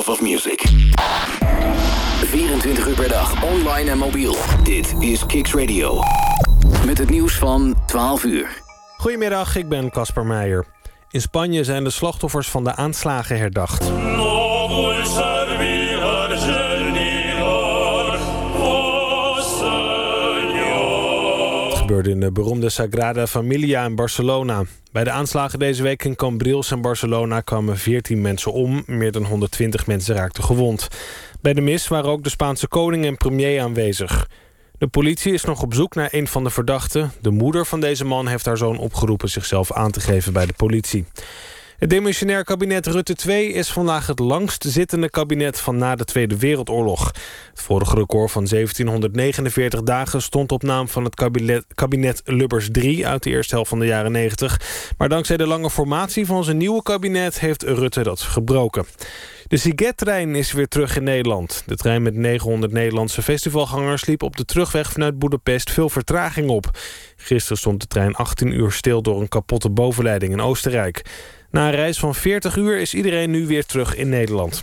Love of Music. 24 uur per dag, online en mobiel. Dit is Kicks Radio. Met het nieuws van 12 uur. Goedemiddag, ik ben Casper Meijer. In Spanje zijn de slachtoffers van de aanslagen herdacht. Het gebeurde in de beroemde Sagrada Familia in Barcelona. Bij de aanslagen deze week in Cambrils en Barcelona kwamen 14 mensen om. Meer dan 120 mensen raakten gewond. Bij de mis waren ook de Spaanse koning en premier aanwezig. De politie is nog op zoek naar een van de verdachten. De moeder van deze man heeft haar zoon opgeroepen zichzelf aan te geven bij de politie. Het demissionair kabinet Rutte 2 is vandaag het langst zittende kabinet van na de Tweede Wereldoorlog. Het vorige record van 1749 dagen stond op naam van het kabinet Lubbers 3 uit de eerste helft van de jaren 90. Maar dankzij de lange formatie van zijn nieuwe kabinet heeft Rutte dat gebroken. De Sziget-trein is weer terug in Nederland. De trein met 900 Nederlandse festivalgangers liep op de terugweg vanuit Boedapest veel vertraging op. Gisteren stond de trein 18 uur stil door een kapotte bovenleiding in Oostenrijk. Na een reis van 40 uur is iedereen nu weer terug in Nederland.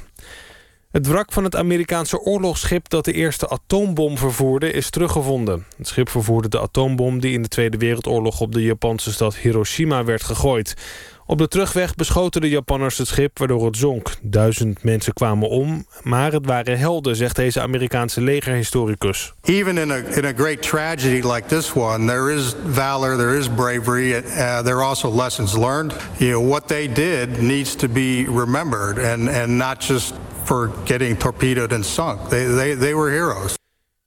Het wrak van het Amerikaanse oorlogsschip dat de eerste atoombom vervoerde is teruggevonden. Het schip vervoerde de atoombom die in de Tweede Wereldoorlog op de Japanse stad Hiroshima werd gegooid. Op de terugweg beschoten de Japanners het schip waardoor het zonk. 1000 mensen kwamen om, maar het waren helden, zegt deze Amerikaanse legerhistoricus. Even in a great tragedy like this one, there is valor, there is bravery, there are also lessons learned. You know, what they did needs to be remembered and not just for getting torpedoed and sunk. They were heroes.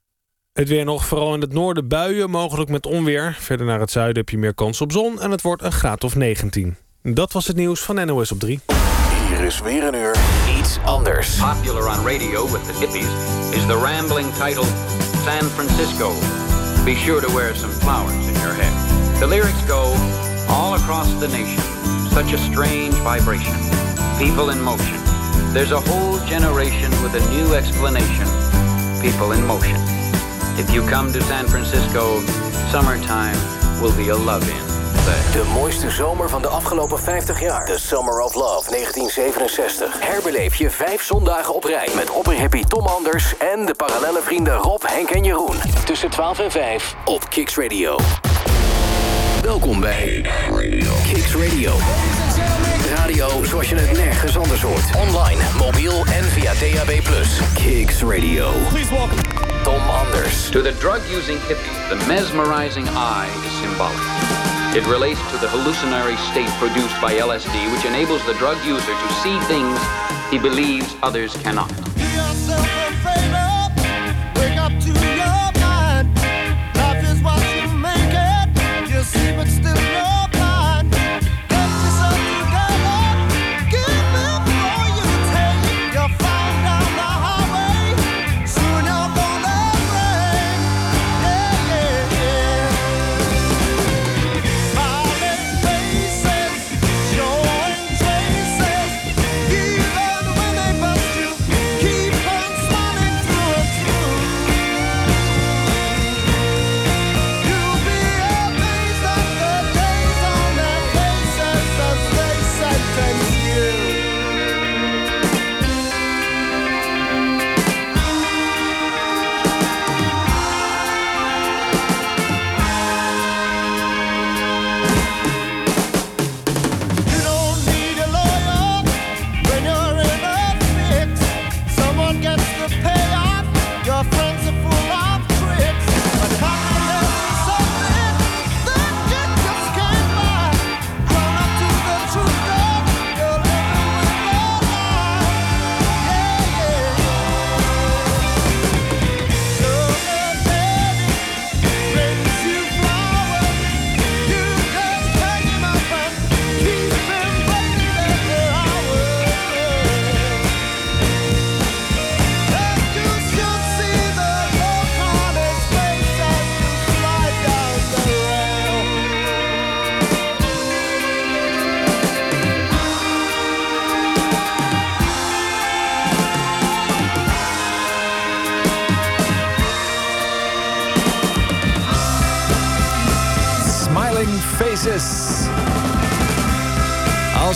Het weer nog, vooral in het noorden buien, mogelijk met onweer. Verder naar het zuiden heb je meer kans op zon en het wordt een graad of 19. Dat was het nieuws van NOS op 3. Hier is weer een uur iets anders. Popular on radio with the hippies is the rambling title San Francisco. Be sure to wear some flowers in your hair. The lyrics go all across the nation. Such a strange vibration. People in motion. There's a whole generation with a new explanation. People in motion. If you come to San Francisco, summertime will be a love-in. De mooiste zomer van de afgelopen 50 jaar. The Summer of Love 1967. Herbeleef je 5 zondagen op rij met opperhippie Tom Anders en de parallelle vrienden Rob, Henk en Jeroen. Tussen 12 en 5 op Kicks Radio. Welkom bij Kicks Radio. Radio zoals je het nergens anders hoort. Online, mobiel en via DAB+. Kicks Radio. Please welcome Tom Anders. To the drug-using hippie, the mesmerizing eye is symbolic. It relates to the hallucinatory state produced by LSD, which enables the drug user to see things he believes others cannot. Keep on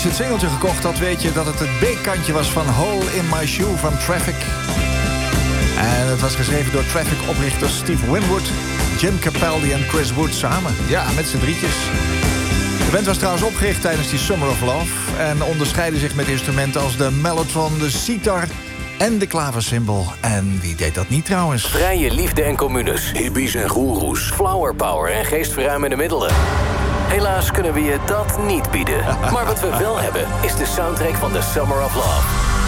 als je het singeltje gekocht had, weet je dat het B-kantje was van Hole in My Shoe van Traffic. En het was geschreven door Traffic-oprichters Steve Winwood, Jim Capaldi en Chris Wood samen. Ja, met z'n drietjes. De band was trouwens opgericht tijdens die Summer of Love en onderscheidde zich met instrumenten als de mellotron, de sitar en de klaversymbol. En wie deed dat niet trouwens? Vrije liefde en communes, hippies en goeroes, flower power en geestverruimende middelen. Helaas kunnen we je dat niet bieden. Maar wat we wel hebben, is de soundtrack van The Summer of Love.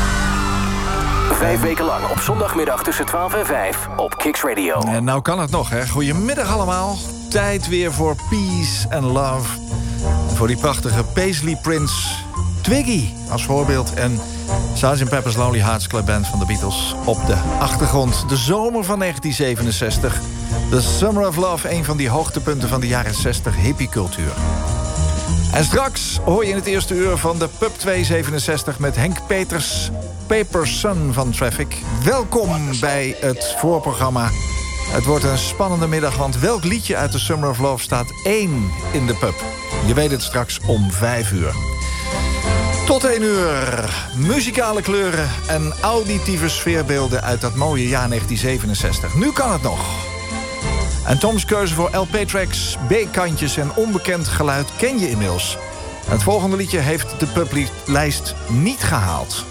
5 weken lang op zondagmiddag tussen 12 en 5 op Kicks Radio. En nou kan het nog, hè. Goedemiddag allemaal. Tijd weer voor Peace and Love. Voor die prachtige Paisley Prince Twiggy als voorbeeld. En Sgt. Pepper's Lonely Hearts Club Band van de Beatles op de achtergrond. De zomer van 1967. The Summer of Love, een van die hoogtepunten van de jaren 60 hippiecultuur. En straks hoor je in het eerste uur van de Pub 267 met Henk Peters, Paperson van Traffic. Welkom bij het voorprogramma. Het wordt een spannende middag, want welk liedje uit The Summer of Love staat 1 in de pub? Je weet het straks om 5 uur. Tot 1 uur. Muzikale kleuren en auditieve sfeerbeelden uit dat mooie jaar 1967. Nu kan het nog. En Toms keuze voor LP-tracks, B-kantjes en onbekend geluid ken je inmiddels. Het volgende liedje heeft de publieklijst niet gehaald.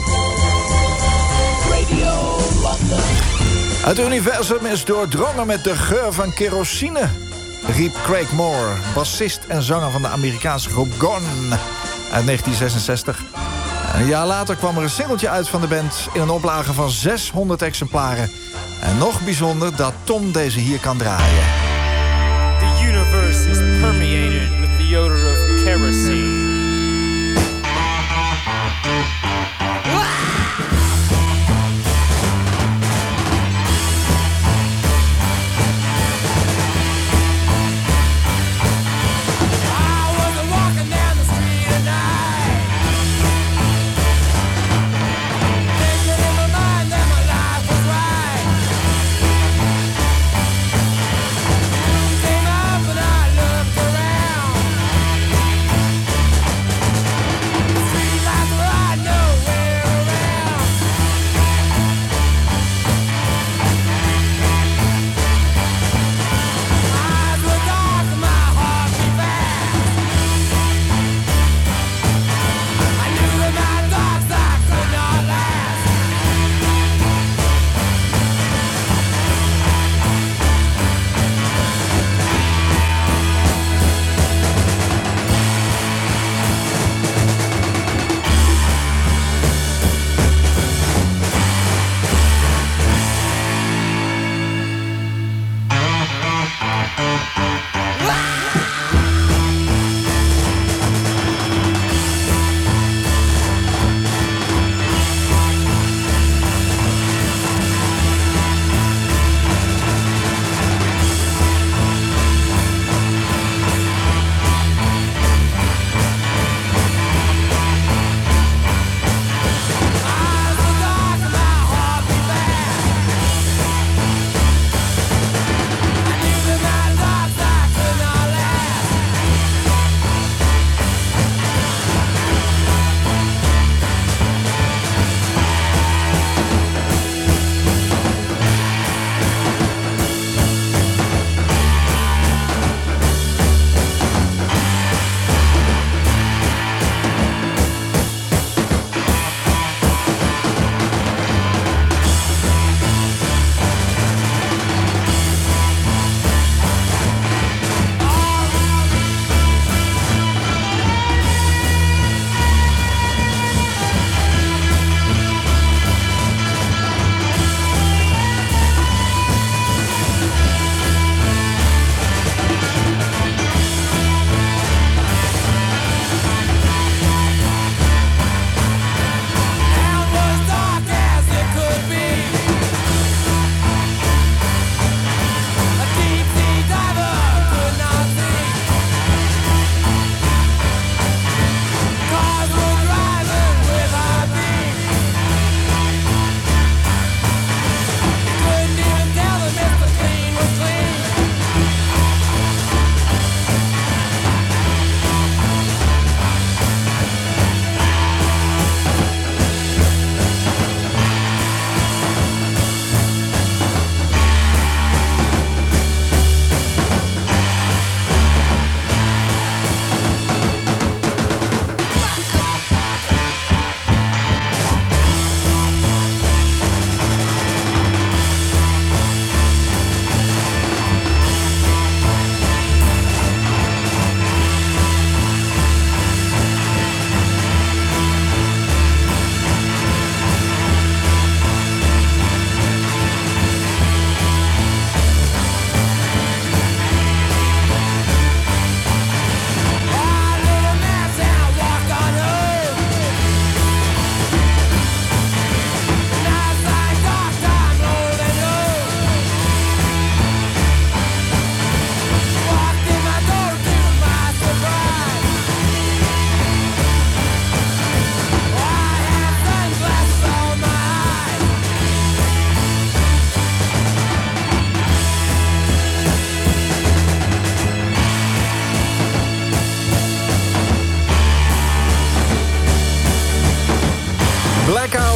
Radio London. Het universum is doordrongen met de geur van kerosine, riep Craig Moore, bassist en zanger van de Amerikaanse groep Gone uit 1966. Een jaar later kwam er een singeltje uit van de band in een oplage van 600 exemplaren. En nog bijzonder dat Tom deze hier kan draaien. The universe is permeated with the odor of kerosene.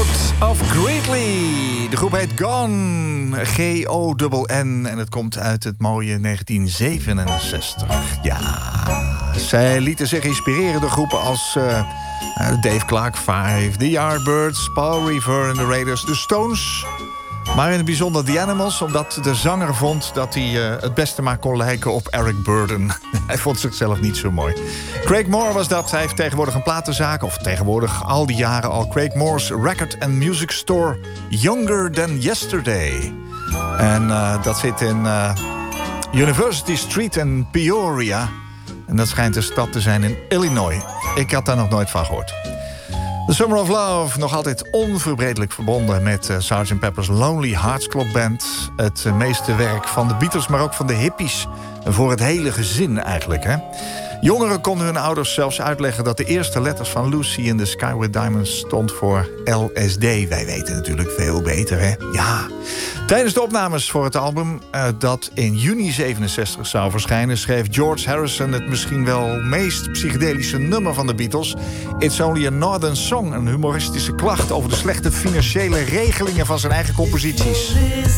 Out of Greatly. De groep heet Gone, G-O-N-N. En het komt uit het mooie 1967. Ja, zij lieten zich inspireren door groepen als Dave Clark 5, The Yardbirds, Paul Revere en The Raiders, The Stones. Maar in het bijzonder The Animals, omdat de zanger vond dat hij het beste maar kon lijken op Eric Burdon. Hij vond zichzelf niet zo mooi. Craig Moore was dat. Hij heeft tegenwoordig een platenzaak, of tegenwoordig al die jaren al, Craig Moore's Record and Music Store, Younger Than Yesterday. En dat zit in University Street in Peoria. En dat schijnt een stad te zijn in Illinois. Ik had daar nog nooit van gehoord. The Summer of Love, nog altijd onverbredelijk verbonden met Sgt. Pepper's Lonely Hearts Club Band. Het meeste werk van de Beatles, maar ook van de hippies. Voor het hele gezin eigenlijk, hè. Jongeren konden hun ouders zelfs uitleggen dat de eerste letters van Lucy in the Sky with Diamonds stond voor LSD. Wij weten natuurlijk veel beter, hè? Ja. Tijdens de opnames voor het album dat in juni 67 zou verschijnen, schreef George Harrison het misschien wel meest psychedelische nummer van de Beatles, It's Only a Northern Song, een humoristische klacht over de slechte financiële regelingen van zijn eigen composities.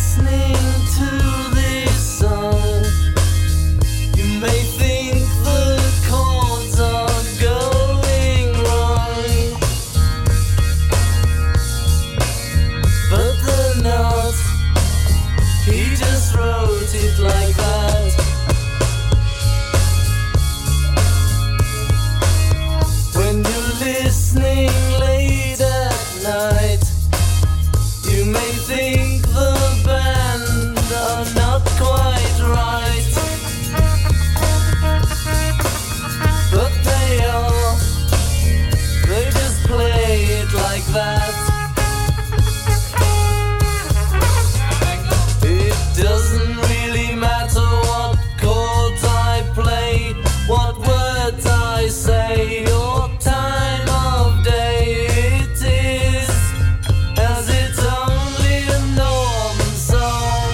Like that. When you're listening late at night, you may think the band are not quite right, but they are. They just play it like that. It doesn't matter what chords I play, what words I say, or time of day it is, as it's only a northern song.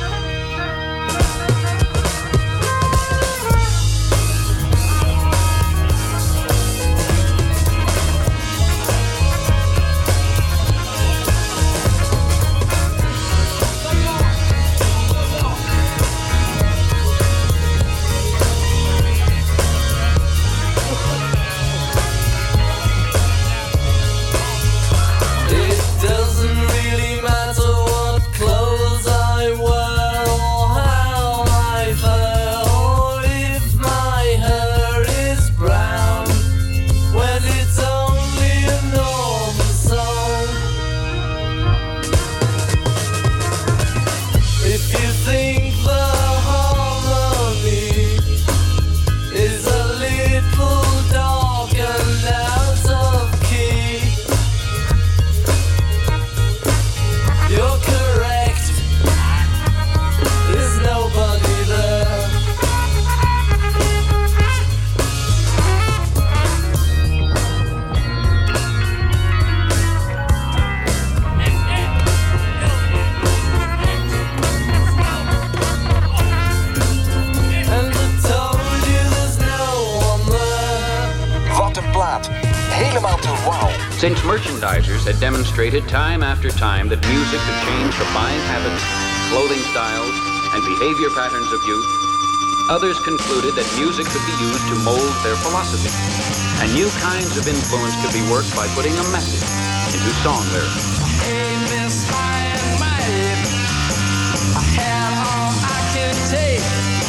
Since merchandisers had demonstrated time after time that music could change the buying habits, clothing styles, and behavior patterns of youth, others concluded that music could be used to mold their philosophy, and new kinds of influence could be worked by putting a message into song lyrics. Hey, Miss High and Mighty, I had all I can take,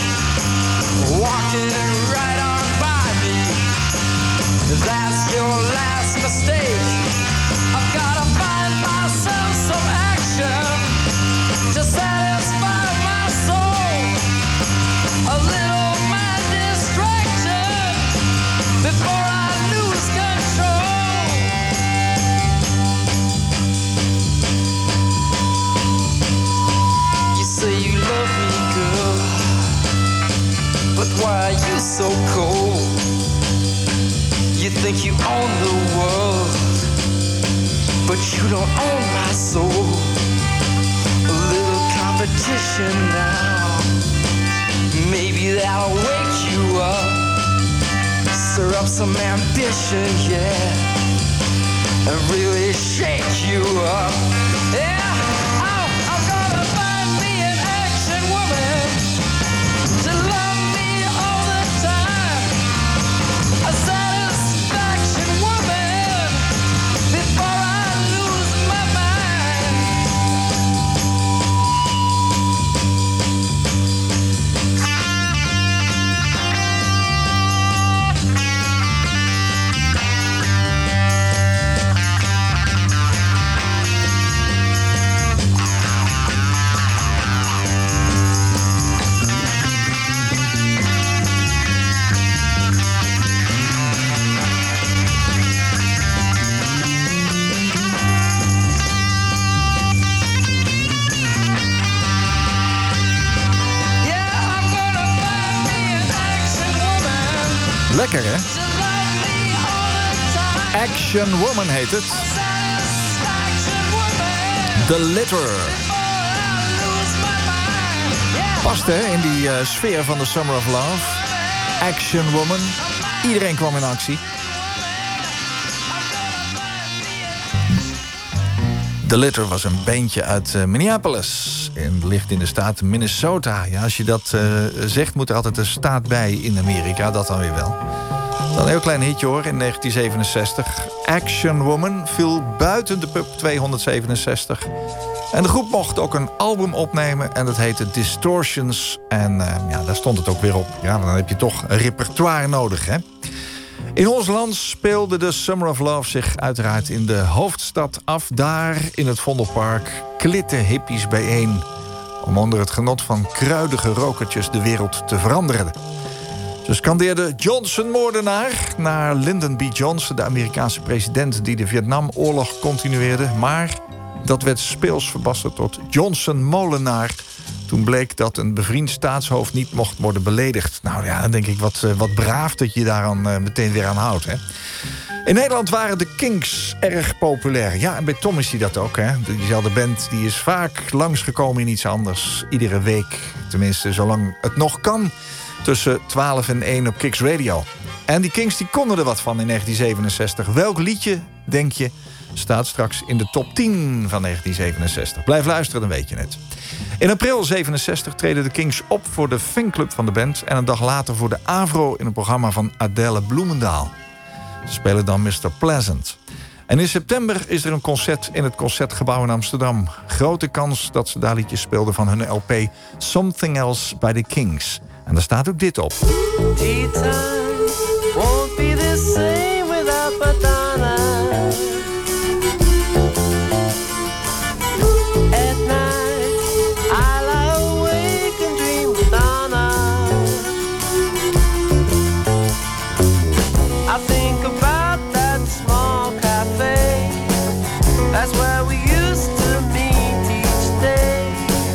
walking right on by me. That's your last mistake. I've gotta find myself some action to satisfy my soul. A little mad distraction before I lose control. You say you love me, girl, but why are you so cold? You think you own the world, but you don't own my soul. A little competition now, maybe that'll wake you up. Stir up some ambition, yeah. and really shake you up. Yeah, I'm gonna find me an action woman to love me all the time. A satisfaction woman before I lose my mind. Lekker, hè? Action Woman heet het. The Litter. Past, hè, in die sfeer van de Summer of Love. Action Woman. Iedereen kwam in actie. The Litter was een bandje uit Minneapolis. En ligt in de staat Minnesota. Ja, als je dat zegt, moet er altijd een staat bij in Amerika. Dat dan weer wel. Dan een heel klein hitje hoor, in 1967. Action Woman viel buiten de pub 267. En de groep mocht ook een album opnemen. En dat heette Distortions. En ja, daar stond het ook weer op. Ja, dan heb je toch een repertoire nodig, hè? In ons land speelde de Summer of Love zich uiteraard in de hoofdstad af. Daar in het Vondelpark klitten hippies bijeen om onder het genot van kruidige rokertjes de wereld te veranderen. Ze scandeerden Johnson-moordenaar naar Lyndon B. Johnson, de Amerikaanse president die de Vietnamoorlog continueerde. Maar dat werd speels verbasterd tot Johnson-molenaar. Toen bleek dat een bevriend staatshoofd niet mocht worden beledigd. Nou ja, dan denk ik wat braaf dat je daar meteen weer aan houdt, hè. In Nederland waren de Kinks erg populair. Ja, en bij Tom is die dat ook, hè. Diezelfde band die is vaak langsgekomen in iets anders. Iedere week, tenminste zolang het nog kan, tussen 12 en 1 op Kicks Radio. En die Kinks die konden er wat van in 1967. Welk liedje, denk je, staat straks in de top 10 van 1967? Blijf luisteren, dan weet je het. In april 67 treden de Kinks op voor de fanclub van de band... en een dag later voor de AVRO in een programma van Adele Bloemendaal. Ze spelen dan Mr. Pleasant. En in september is er een concert in het Concertgebouw in Amsterdam. Grote kans dat ze daar liedjes speelden van hun LP Something Else by the Kinks. En daar staat ook dit op. Daytime won't be the same without Madonna. At night I'll awake and dream Madonna. I think about that small cafe. That's where we used to meet each day.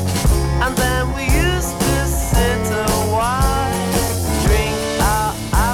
And then we used to sit a while, drink our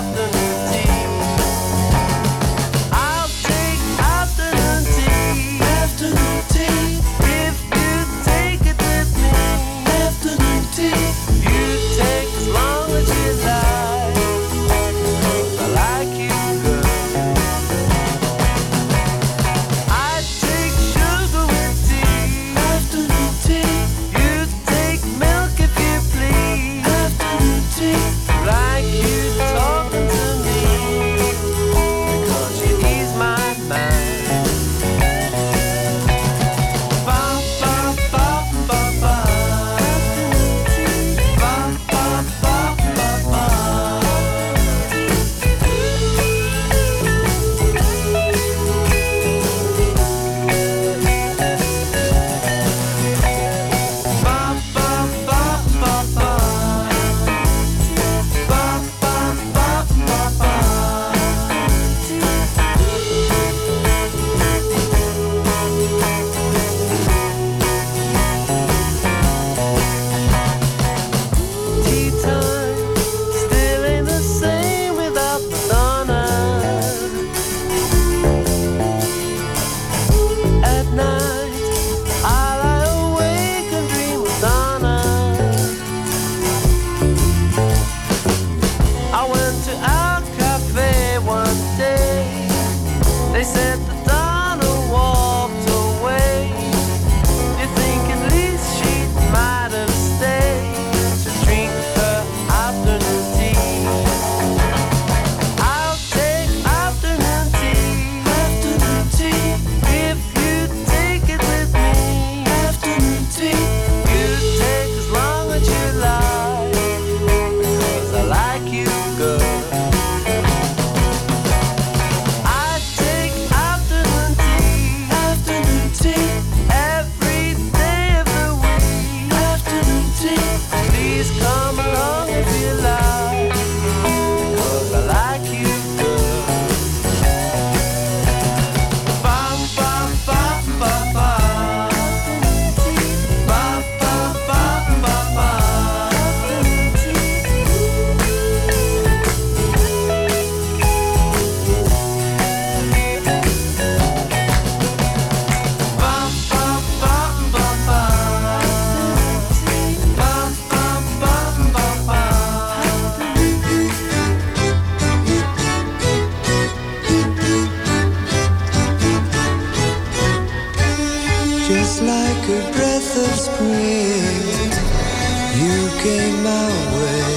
came my way.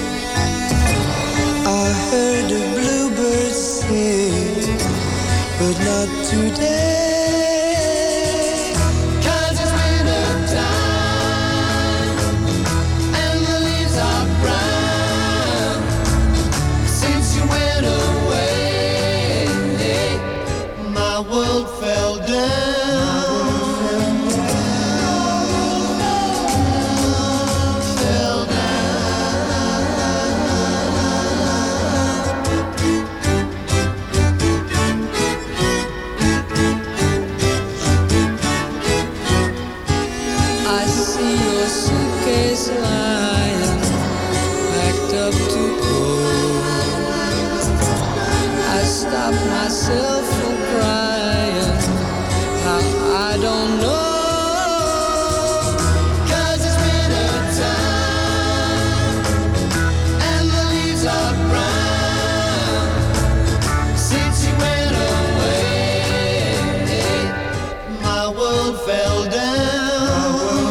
I heard the bluebirds sing, but not today. Myself from crying, I don't know. 'Cause it's winter time and the leaves are brown. Since you went away, my world fell down.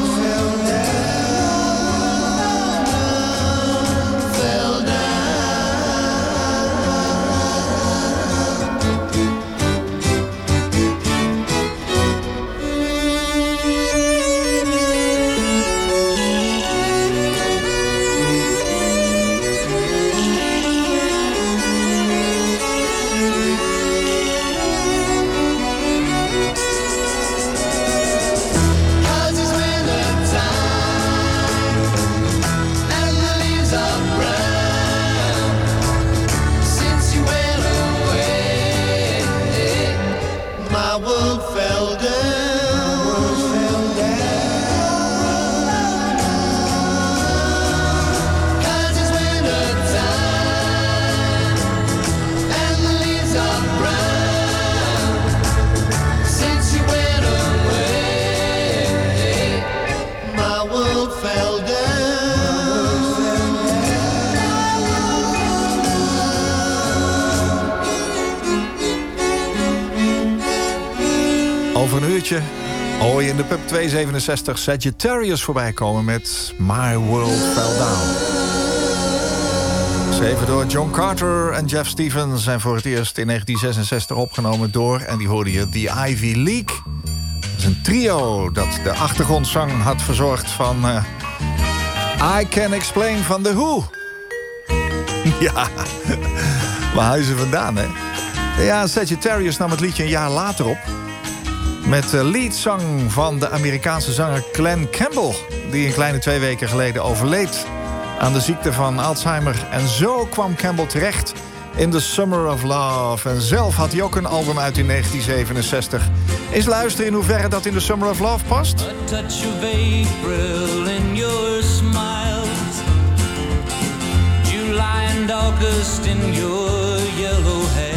Fell down. Over een uurtje hoor je in de pub 267 Sagittarius voorbij komen met My World Fell Down. Geschreven door John Carter en Jeff Stevens en voor het eerst in 1966 opgenomen door, en die hoorde je, The Ivy League. Dat is een trio dat de achtergrondzang had verzorgd van I Can Explain van The Who. Ja, waar huizen vandaan, hè? Ja, Sagittarius nam het liedje een jaar later op met de leadzang van de Amerikaanse zanger Glen Campbell, die een kleine 2 weken geleden overleed aan de ziekte van Alzheimer. En zo kwam Campbell terecht in The Summer of Love. En zelf had hij ook een album uit in 1967. Eens luisteren in hoeverre dat in The Summer of Love past. A touch of April in your smiles, July and August in your yellow hair,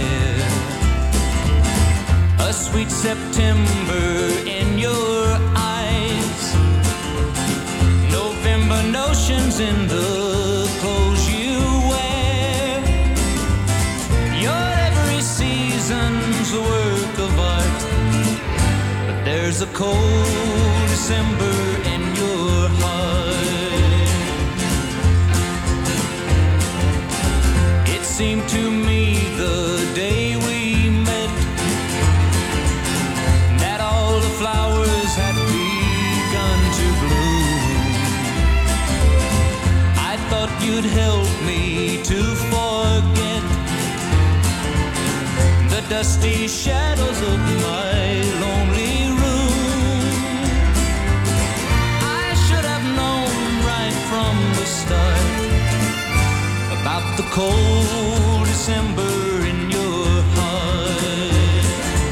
a sweet September in your eyes, November notions in the clothes you wear. Your every season's a work of art, but there's a cold December in your heart. It seemed to me the day we met that all the flowers had begun to bloom. I thought you'd help me to forget the dusty shadows of my lonely room. I should have known right from the start about the cold December in your heart.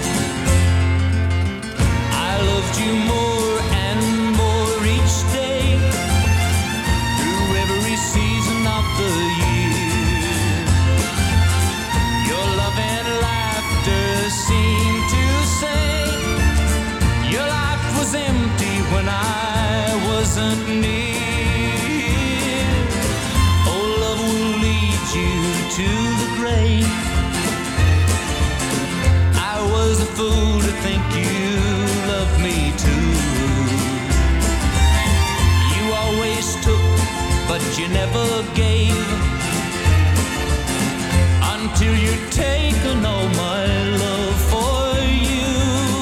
I loved you more and more each day, through every season of the year. Your love and laughter seemed to say your life was empty when I wasn't near. Oh, love will lead you to the grave. I was a fool to think you loved me too. You always took ever gave. Until you've taken all my love for you,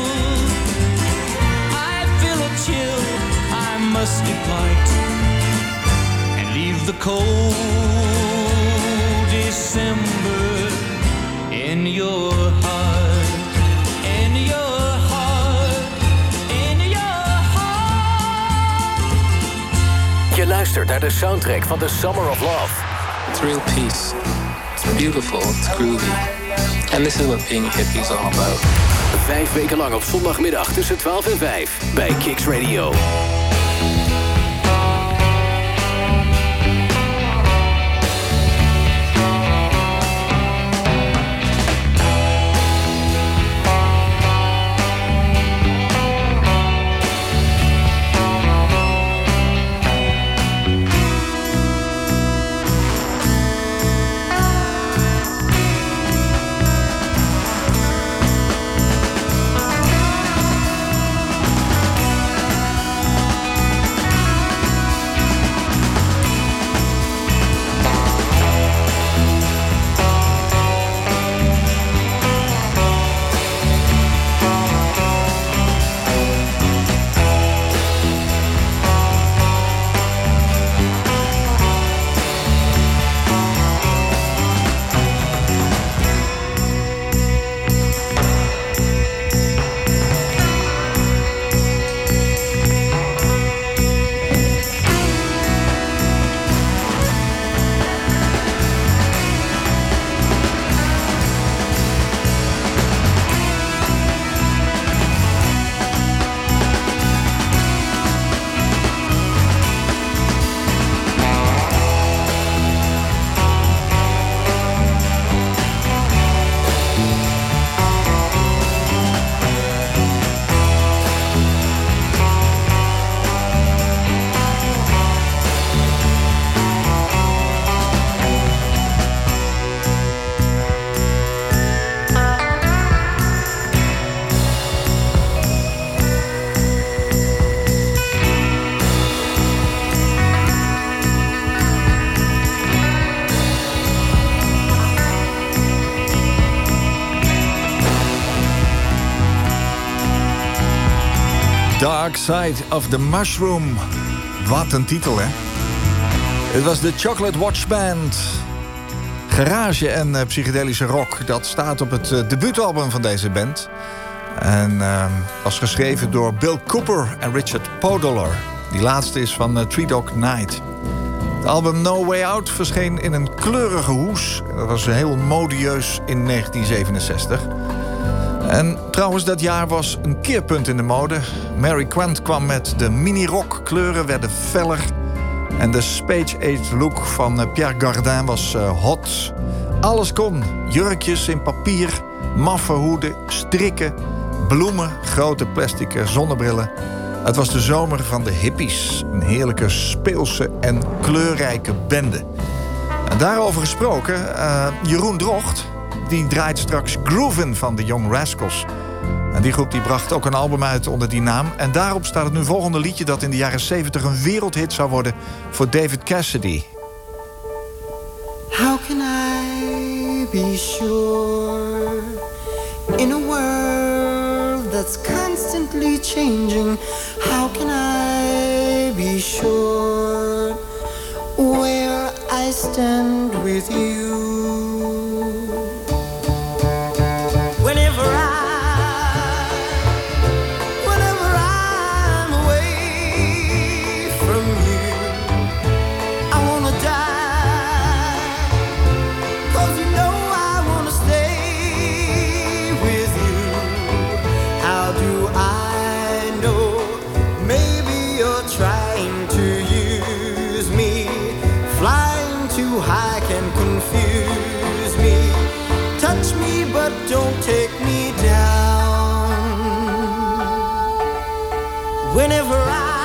I feel a chill, I must depart and leave the cold December in your heart, in your heart, in your heart. Je luistert naar de soundtrack van The Summer of Love. It's real peace. It's beautiful, it's groovy. And this is what being a hippie is all about. 5 weken lang op zondagmiddag tussen 12 en 5 bij Kicks Radio. Dark Side of the Mushroom. Wat een titel, hè? Het was de Chocolate Watch Band. Garage en psychedelische rock. Dat staat op het debuutalbum van deze band. En was geschreven door Bill Cooper en Richard Podolor. Die laatste is van Three Dog Night. Het album No Way Out verscheen in een kleurige hoes. Dat was heel modieus in 1967. En trouwens, dat jaar was een keerpunt in de mode. Mary Quant kwam met de mini-rock. Kleuren werden feller. En de Space Age look van Pierre Cardin was hot. Alles kon. Jurkjes in papier, maffe hoeden, strikken, bloemen, grote plastic zonnebrillen. Het was de zomer van de hippies. Een heerlijke speelse en kleurrijke bende. En daarover gesproken, Jeroen Drocht... die draait straks Groovin' van de Young Rascals. En die groep die bracht ook een album uit onder die naam. En daarop staat het nu volgende liedje... dat in de jaren 70 een wereldhit zou worden voor David Cassidy. How can I be sure in a world that's constantly changing? How can I be sure where I stand with you? Don't take me down. Whenever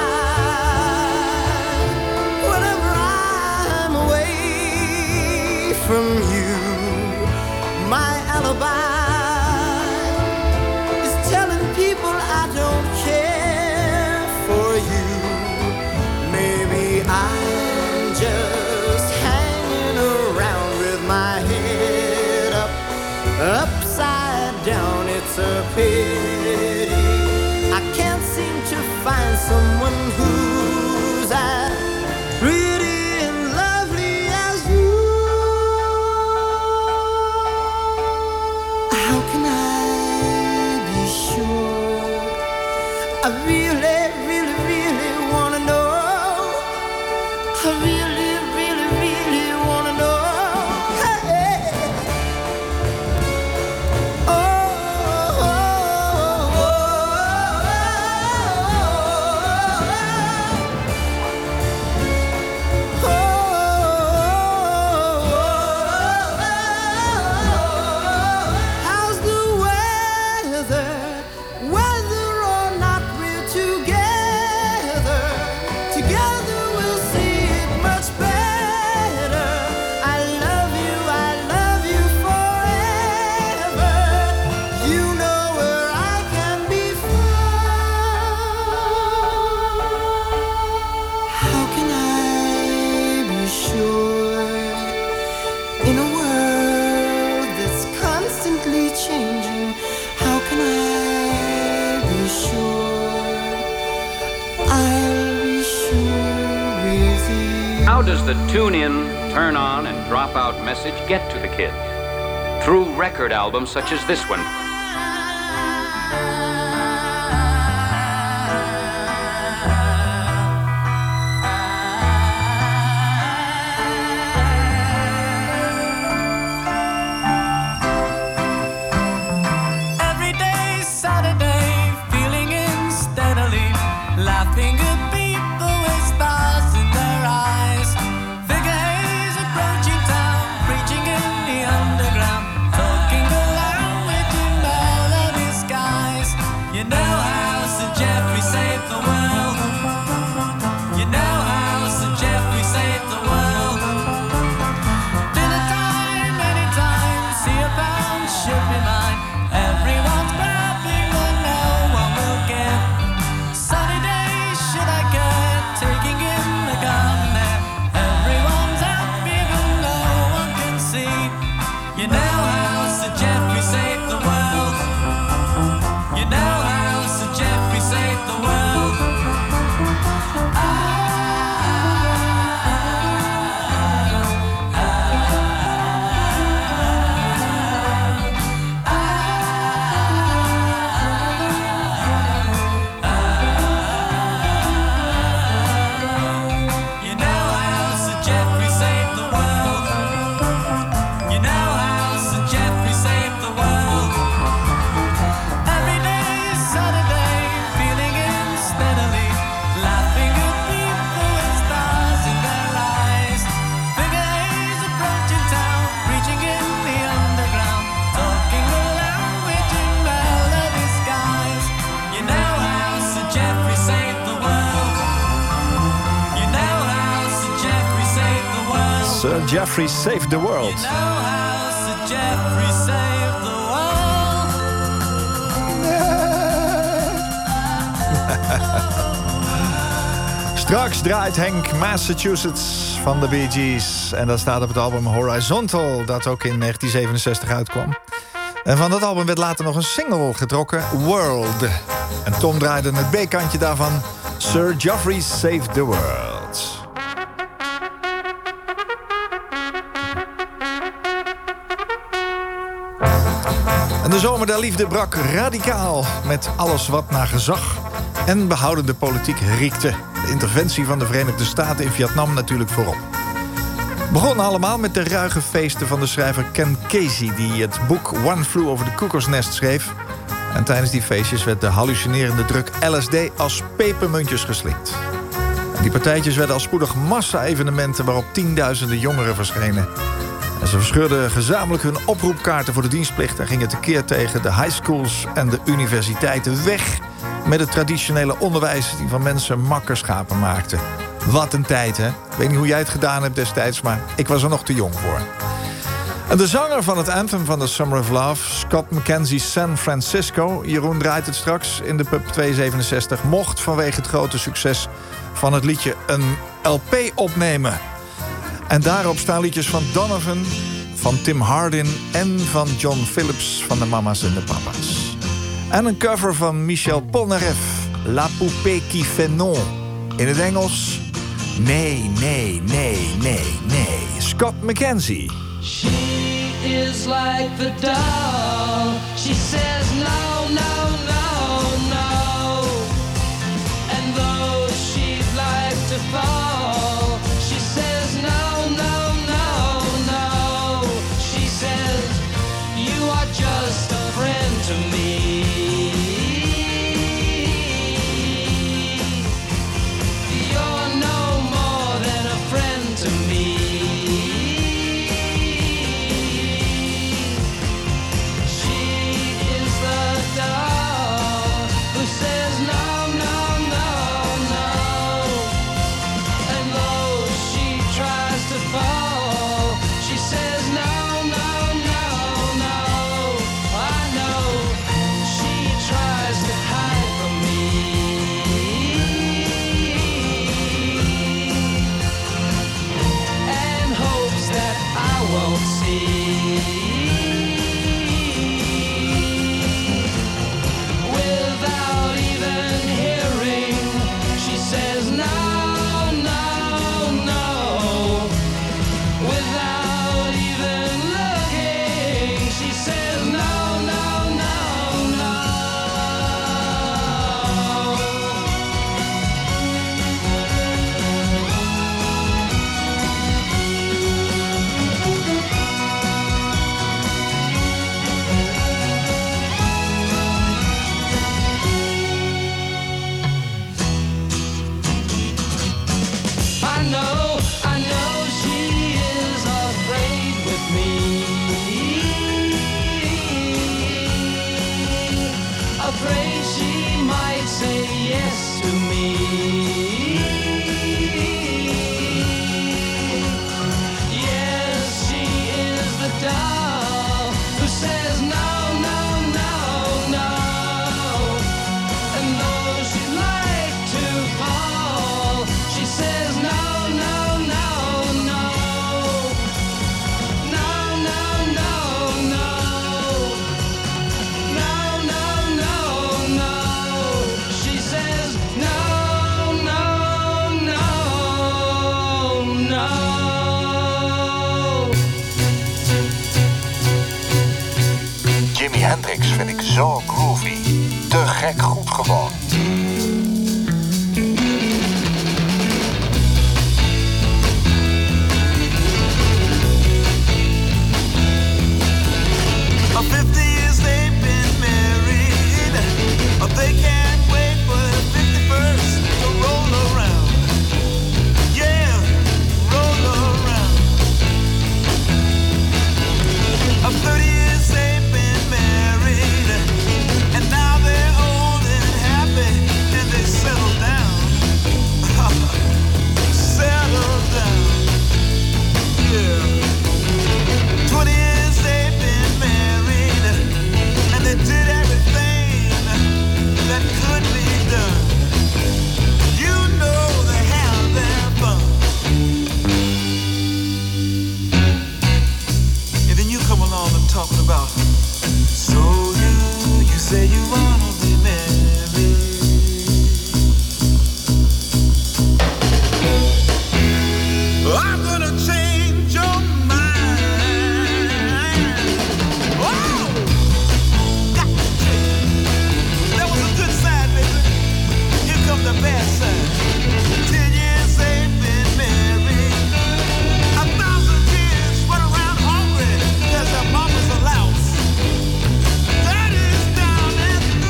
I'm away from you, my alibi is telling people I don't care for you. Maybe I'm just it's a pity I can't seem to find someone who's as pretty and lovely as you. How can I be sure? I really, really, really wanna know. I really, really, really wanna know. Hey. Oh, oh, oh, how's the weather? Whether or not we're together, together we'll see it much better. I love you forever. You know where I can be found. How can I be sure in a world that's constantly changing? How can I be sure? I'll be sure with you. How does the tune-in, turn-on, and drop-out message get to the kids? Through record albums such as this one. Every day, Saturday, feeling in steadily, laughing at people with stars in their eyes. Figure Haze approaching town, preaching in the underground, talking the language in melody skies. You know how Sir Geoffrey saved the world. You know how Sir Geoffrey saved the world. Dinner time, anytime, see a pound should be mine. Everyone's grappling, but no one will give. Sunny days, should I get taking in the garden there? Everyone's happy, but no one can see. You know how Sir Geoffrey saved the world. You know how Sir Geoffrey saved the world. You know how Sir Geoffrey saved the world. You know how Sir Geoffrey saved the world. Every day is Saturday, feeling in steadily, laughing at people with stars in their eyes. Figure Haze approaching town, preaching in the underground, talking the language in melody skies. You know how Sir Geoffrey saved the world. You know how Sir Geoffrey saved the world. Sir Geoffrey Saved the World. You know how Sir Geoffrey saved the world. Straks draait Henk Massachusetts van de Bee Gees. En dat staat op het album Horizontal, dat ook in 1967 uitkwam. En van dat album werd later nog een single getrokken, World. En Tom draaide het B-kantje daarvan, Sir Geoffrey Saved the World. En de zomer der liefde brak radicaal met alles wat naar gezag en behoudende politiek riekte. De interventie van de Verenigde Staten in Vietnam natuurlijk voorop. Begon allemaal met de ruige feesten van de schrijver Ken Casey, die het boek One Flew Over the Cuckoo's Nest schreef. En tijdens die feestjes werd de hallucinerende drug LSD als pepermuntjes geslikt. En die partijtjes werden al spoedig massa-evenementen waarop tienduizenden jongeren verschenen. En ze verscheurden gezamenlijk hun oproepkaarten voor de dienstplicht en gingen tekeer tegen de high schools en de universiteiten weg met het traditionele onderwijs die van mensen makkerschapen maakte. Wat een tijd, hè? Ik weet niet hoe jij het gedaan hebt destijds, maar ik was er nog te jong voor. En de zanger van het anthem van The Summer of Love, Scott McKenzie San Francisco, Jeroen draait het straks in de Pub 267, mocht vanwege het grote succes van het liedje een LP opnemen. En daarop staan liedjes van Donovan, van Tim Hardin en van John Phillips van de Mama's en de Papa's. En een cover van Michel Polnareff, La Poupée qui fait non. In het Engels, nee, nee, nee, nee, nee. Scott McKenzie. She is like the doll. She says no, no, no, no. And though she'd like to fall, she says no, no, no, no. She says you are just a friend to me. You're no more than a friend to me. Hendrix vind ik zo groovy. Te gek goed gewoon. Of 50 years they've been married. Of they can't wait for the 51st to roll around. Yeah, roll around. Of 30 years they've been married. And now they're old and happy and they settle down. Settle down. Yeah. 20 years they've been married, and they did everything that could be done. You know they have their fun. And then you come along and talking about, so you say you wanna be married. I'm gonna change your mind. Oh! Got to change. That was a good side, baby. Here comes the bad side. 10 years they've been married. 1,000 kids run around hungry because their mama's a louse. Daddy's down and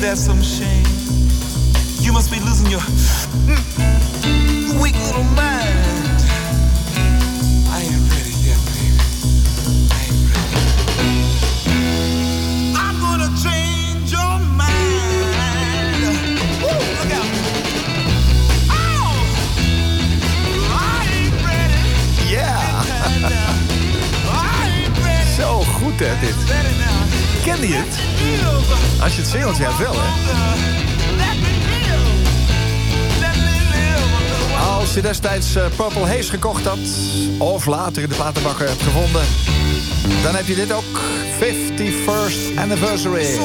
that's some shame. You must be losing your weak little mind. I ain't ready yet, baby. I ain't ready. I'm gonna change your mind. Woo, look out. Oh! I ain't ready. Ja. Zo goed, hè, dit. Kende je het? Als je het zingt, ja, wel, hè? Als je destijds Purple Haze gekocht had, of later in de platenbakker hebt gevonden, dan heb je dit ook. 51st Anniversary.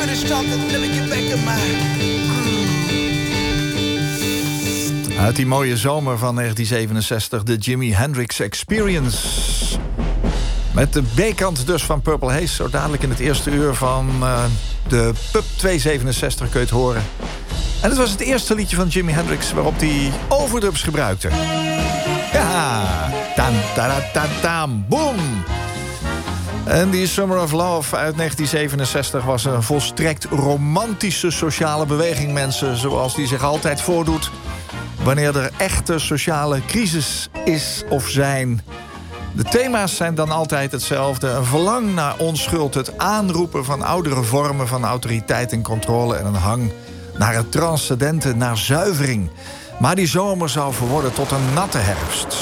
Uit die mooie zomer van 1967, de Jimi Hendrix Experience. Met de B-kant dus van Purple Haze. Zo dadelijk in het eerste uur van de Pub 267 kun je het horen. En het was het eerste liedje van Jimi Hendrix waarop hij overdubs gebruikte. Ja, tam, tada, tam, tam, boom. En die Summer of Love uit 1967 was een volstrekt romantische sociale beweging, mensen. Zoals die zich altijd voordoet wanneer er echte sociale crisis is of zijn. De thema's zijn dan altijd hetzelfde. Een verlang naar onschuld, het aanroepen van oudere vormen van autoriteit en controle en een hang naar het transcendente, naar zuivering. Maar die zomer zou verworden tot een natte herfst.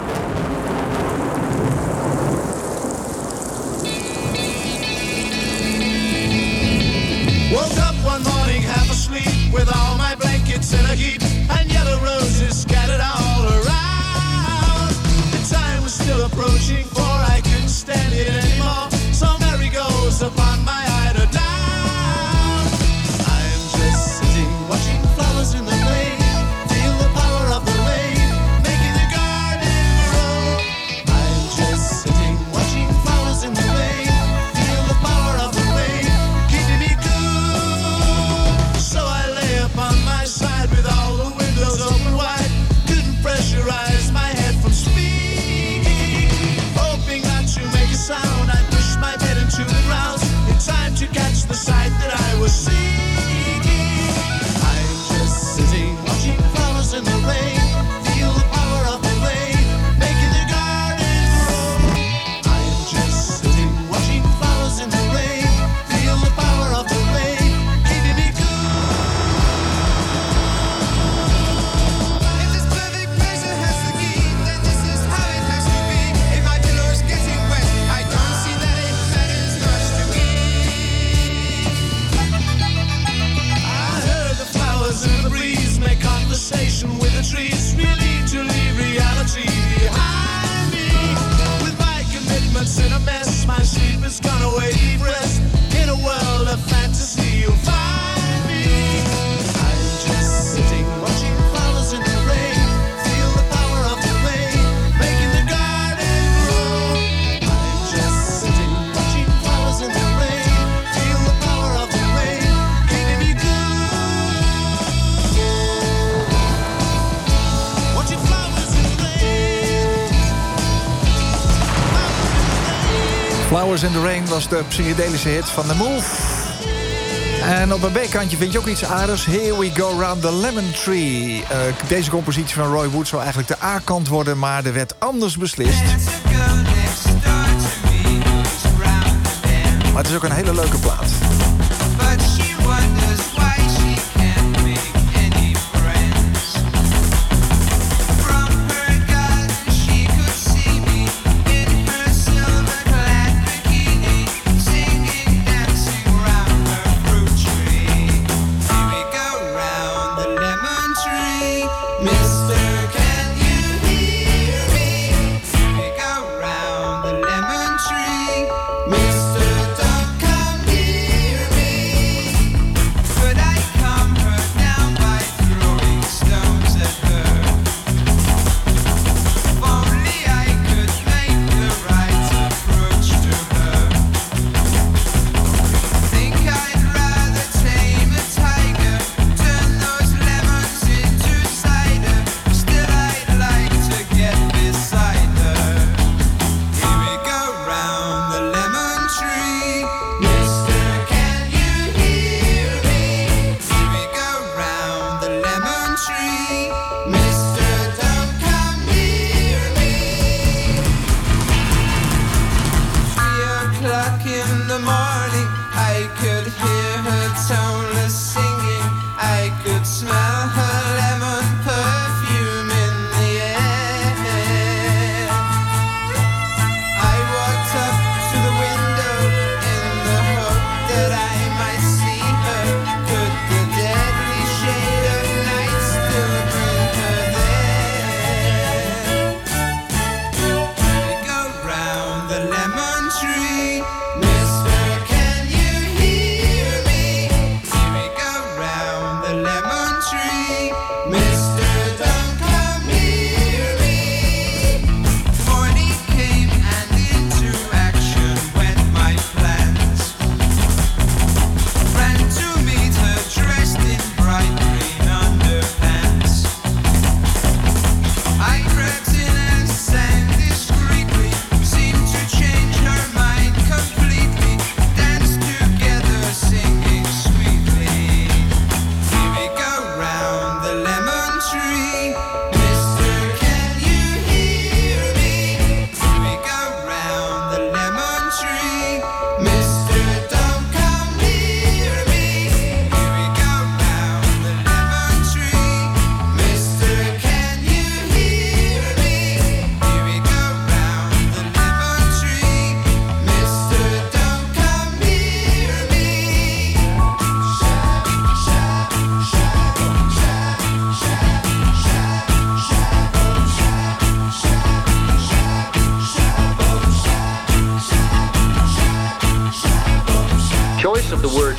Woke up one morning half asleep with all my blankets in a heap and yellow roses scattered all around. The time was still approaching for I couldn't stand it anymore. So Mary goes upon my eider down. I'm just sitting watching flowers in the rain, feel the power of the rain making the garden grow. I'm just sitting watching flowers in the rain, feel the power of the rain keeping me cool. So I lay upon my side with all the windows open wide, couldn't pressurize my head from speaking, hoping not to make a sound. I pushed my bed into the ground in time to catch the sight that I was seeking. I'm just sitting watching flowers in the rain, feel the power of the rain making the garden grow. I'm just sitting watching flowers in the rain, feel the power of the rain keeping me cool. If this perfect pleasure has the key, then this is how it has to be. If my pillow's getting wet, I don't see that it matters much to me. I heard the flowers in the breeze make conversation with the trees, really to leave reality behind me. With my commitments in a mess, my sleep has gone away, deep rest. In a world of fantasy, you'll find me. I'm just sitting watching flowers in the rain, feel the power of the rain making the garden grow. I'm just sitting watching flowers in the rain, feel the power of the rain keeping me cool. Watching flowers in the rain. Flowers in the Rain was de psychedelische hit van The Move. En op een B-kantje vind je ook iets aardigs. Here We Go Round the Lemon Tree. Deze compositie van Roy Wood zou eigenlijk de A-kant worden, maar er werd anders beslist. Maar het is ook een hele leuke plaat. But she wonders why she can't make any friends. From her garden she could see me in her silver-clad bikini, singing, dancing round her fruit tree. Here we go round the lemon tree, Mister, can you hear me? Here we go round the lemon tree, Mister, don't come near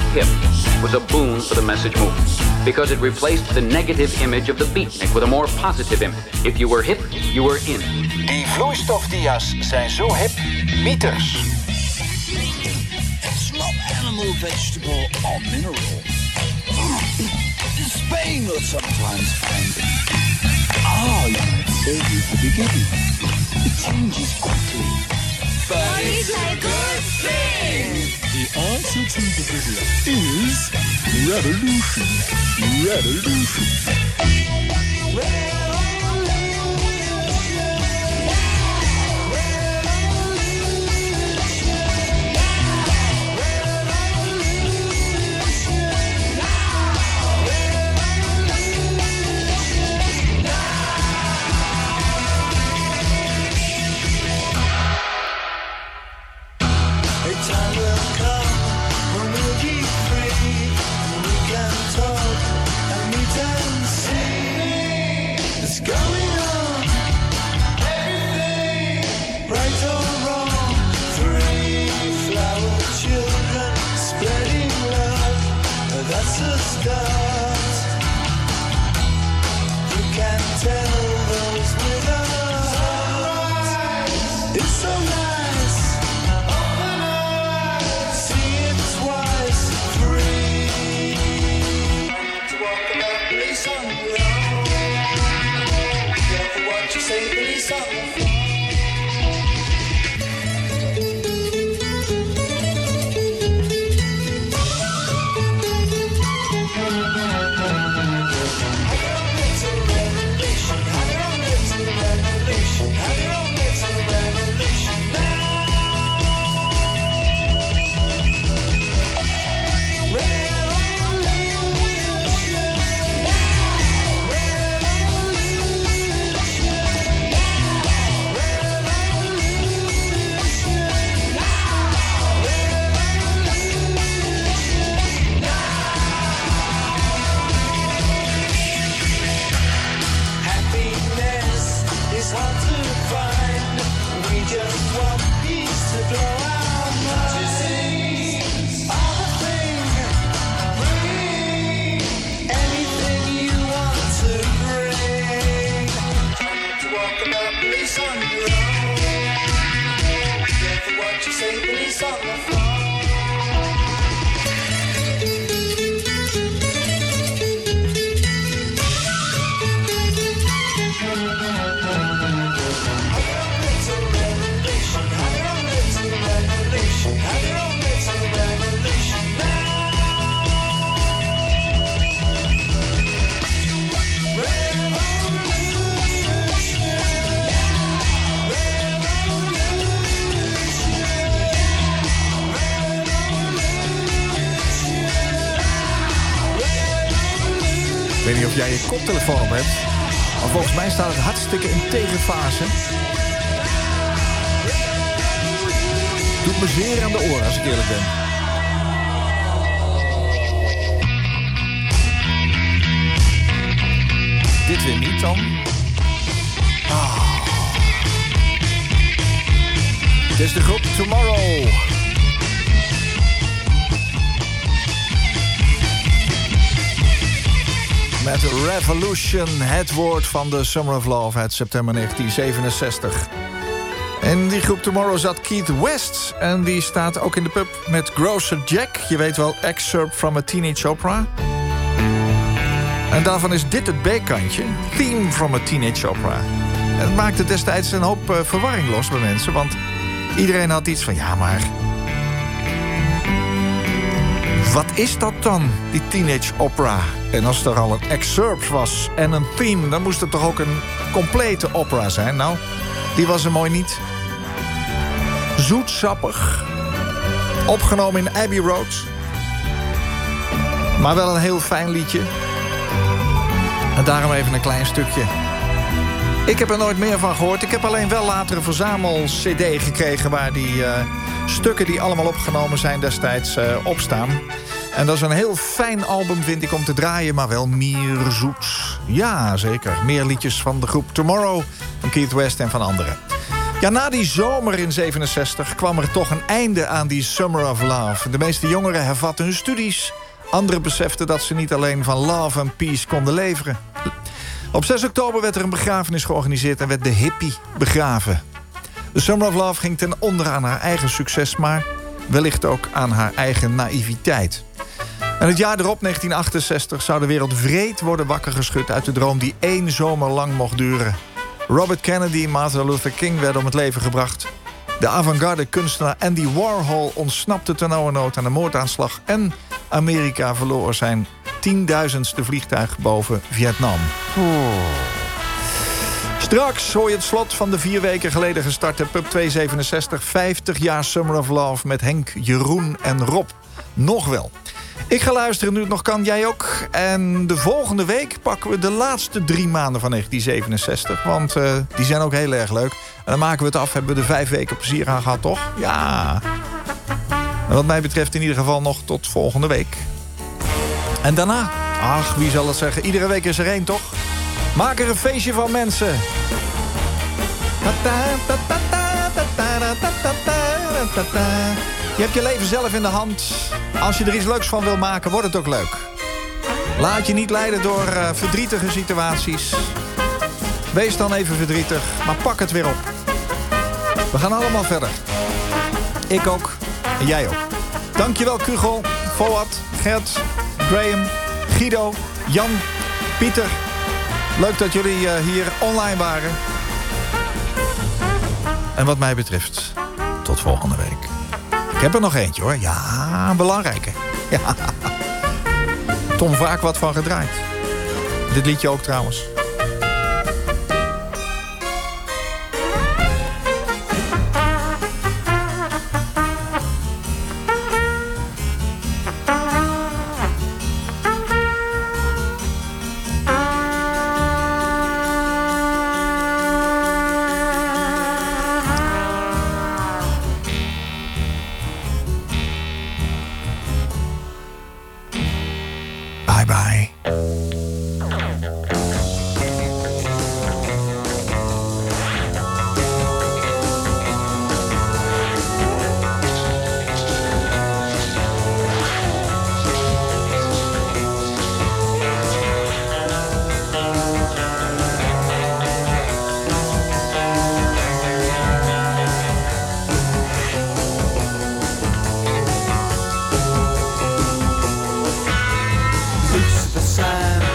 hip was a boon for the message movement because it replaced the negative image of the beatnik with a more positive image. If you were hip, you were in. Die vloeistofdia's zijn zo hip, mieters. It's not animal, vegetable, or mineral. Spain will sometimes find it. You might say he's the beginning. It changes quickly. But it's a good thing! The answer to the riddle is revolution. Revolution. Ik weet niet of jij je koptelefoon op hebt. Maar volgens mij staat het hartstikke in tegenfase. Doet me zeer aan de oren als ik eerlijk ben. Dit weer niet dan. Het is de groep Tomorrow. Met Revolution, het woord van de Summer of Love uit september 1967. In die groep Tomorrow zat Keith West. En die staat ook in de pub met Grocer Jack. Je weet wel, excerpt from a Teenage Opera. En daarvan is dit het B-kantje. Theme from a Teenage Opera. En het maakte destijds een hoop verwarring los bij mensen. Want iedereen had iets van, ja maar... wat is dat dan, die Teenage Opera? En als er al een excerpt was en een theme... dan moest het toch ook een complete opera zijn? Nou, die was er mooi niet. Zoetsappig. Opgenomen in Abbey Road. Maar wel een heel fijn liedje. En daarom even een klein stukje. Ik heb er nooit meer van gehoord. Ik heb alleen wel later een verzamel-cd gekregen... waar die stukken die allemaal opgenomen zijn destijds op staan. En dat is een heel fijn album, vind ik, om te draaien... maar wel meer zoet. Ja, zeker. Meer liedjes van de groep Tomorrow, van Keith West en van anderen. Ja, na die zomer in 67 kwam er toch een einde aan die Summer of Love. De meeste jongeren hervatten hun studies. Anderen beseften dat ze niet alleen van love en peace konden leveren. Op 6 oktober werd er een begrafenis georganiseerd en werd de hippie begraven. De Summer of Love ging ten onder aan haar eigen succes, maar wellicht ook aan haar eigen naïviteit. En het jaar erop, 1968, zou de wereld wreed worden wakker geschud uit de droom die 1 zomer lang mocht duren. Robert Kennedy en Martin Luther King werden om het leven gebracht. De avant-garde kunstenaar Andy Warhol ontsnapte ternauwernood aan een moordaanslag. En Amerika verloor zijn 10.000ste vliegtuig boven Vietnam. Straks hoor je het slot van de 4 weken geleden gestarte Pub 267... 50 jaar Summer of Love met Henk, Jeroen en Rob. Nog wel. Ik ga luisteren nu het nog kan, jij ook. En de volgende week pakken we de laatste 3 maanden van 1967. Want die zijn ook heel erg leuk. En dan maken we het af, hebben we er 5 weken plezier aan gehad, toch? Ja. En wat mij betreft in ieder geval nog tot volgende week. En daarna, ach, wie zal het zeggen? Iedere week is er 1, toch? Maak er een feestje van, mensen. Je hebt je leven zelf in de hand. Als je er iets leuks van wil maken, wordt het ook leuk. Laat je niet leiden door verdrietige situaties. Wees dan even verdrietig, maar pak het weer op. We gaan allemaal verder. Ik ook. En jij ook. Dankjewel Kugel, Foat, Gert, Graham, Guido, Jan, Pieter. Leuk dat jullie hier online waren. En wat mij betreft, tot volgende week. Ik heb er nog eentje, hoor. Ja, een belangrijke. Ja. Tom vaak wat van gedraaid. Dit liedje ook trouwens. Bye. Lucifer sign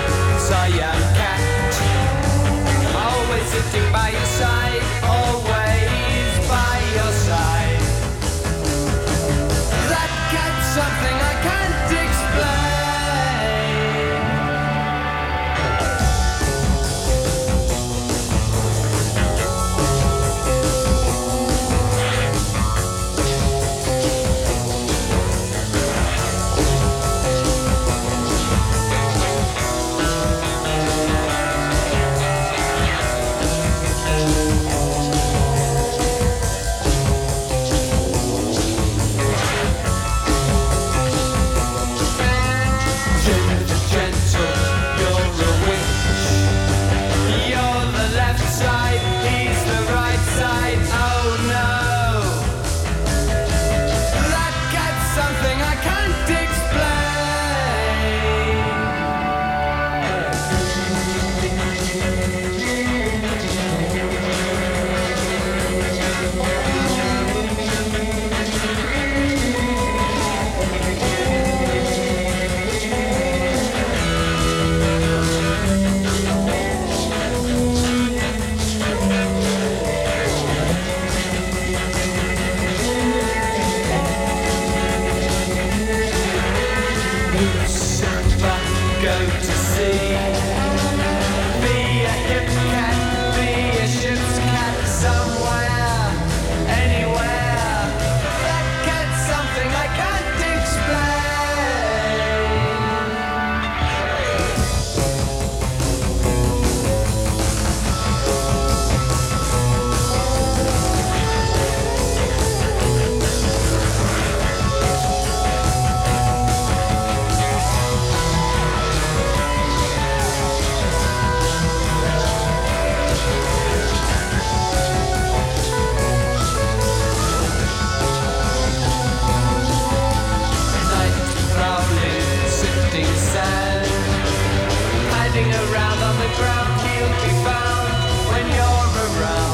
the ground, he'll be found when you're around.